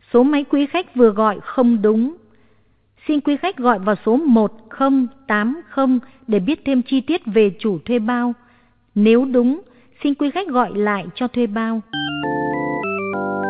Số máy quý khách vừa gọi không đúng. Xin quý khách gọi vào số 1080 để biết thêm chi tiết về chủ thuê bao. Nếu đúng, xin quý khách gọi lại cho thuê bao.